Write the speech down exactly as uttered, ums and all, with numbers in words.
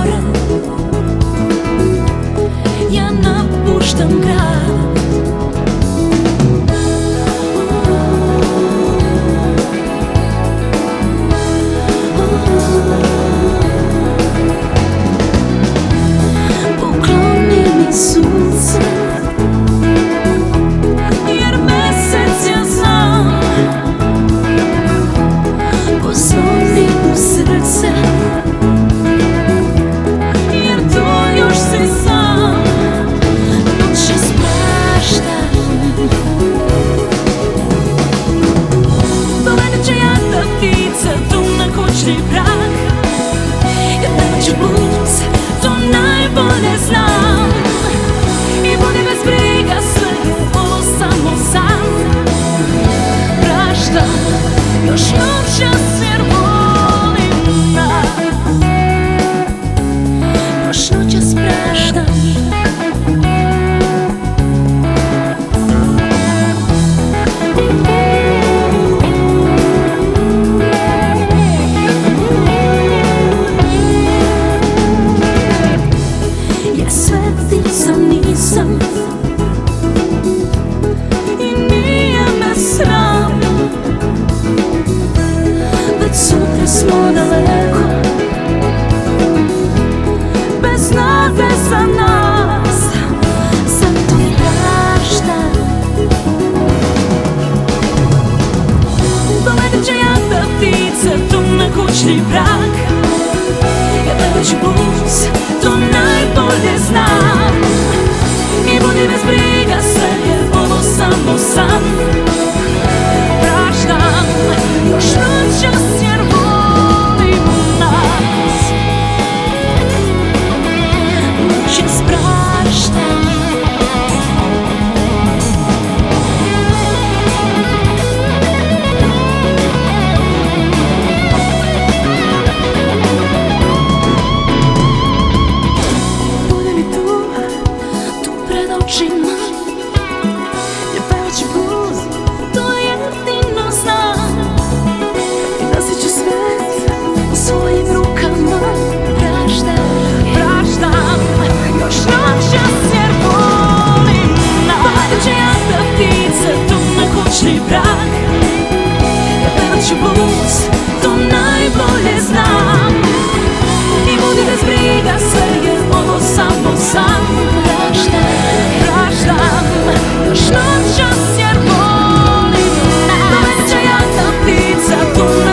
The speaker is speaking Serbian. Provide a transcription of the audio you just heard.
gore, ja napuštam grad. Pokloni mi sunce, jer mesec ja znam, pozvoni u srce, jer tu još si sam. Noćas praštam, dovedit će jadna ptica tu na kućni prag, jer pevat ću blues, to najbolje znam. I budi bez briga, sve je ovo samo san. Praštam još noćas jer volim nas, još noćas praštam. Ja svetica nisam i nije me sram, već sutra smo daleko, bez nade za nas. Zato praštam, dovedit će jadna ptica tu na kućni prag, ja pevat ću blues, to najbolje znam. I budi bez briga, sve je ovo samo san. Praštam još noćas jer volim nas, noćas praštam. Budi mi tu, tu pred očima, jer pevat ću blues, to jedino znam. I nosit ću svet u svojim rukama. Praštam, praštam još noćas jer volim nas. Dovedit će jadna ptica tu na kućni prag, ja pevat ću blues, to najbolje znam. I budi bez briga, sve je ovo samo san. Praštam, praštam još noćas jer volim nas. Dovedit će jadna ptica tu na